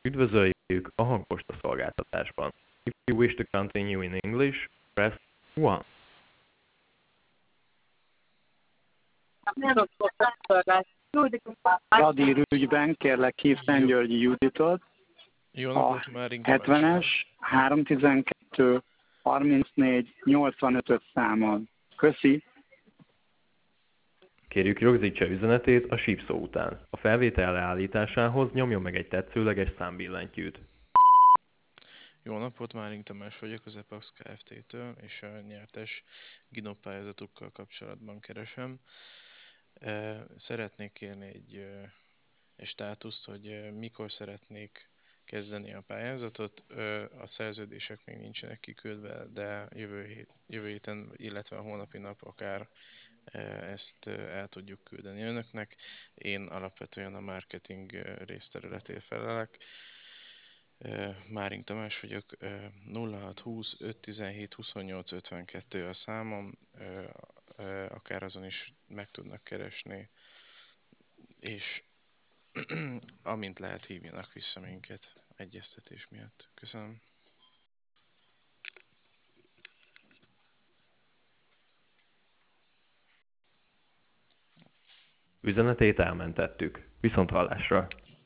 Üdvözöljük a hangposta szolgáltatásban. If you wish to continue in English, press 1. Radírügyben kérlek hív Szentgyörgyi Juditot Jó a napot, már 70-es 312 34 85-ös számon. Köszi! Kérjük rögzítse üzenetét a sípszó után. A felvétel leállításához nyomjon meg egy tetszőleges számbillentyűt. Jó napot, Máring Tamás vagyok az Epax Kft-től, és a nyertes GINOP pályázatukkal kapcsolatban keresem. Szeretnék kérni egy státuszt, hogy mikor szeretnék kezdeni a pályázatot. A szerződések még nincsenek kiküldve, de jövő héten, illetve a holnapi nap akár ezt el tudjuk küldeni önöknek. Én alapvetően a marketing részterületért felelek. Máring Tamás vagyok, 0620 517 28 52 a számom, akár azon is meg tudnak keresni, és amint lehet, hívjanak vissza minket egyeztetés miatt. Köszönöm. Üzenetét elmentettük. Viszonthallásra!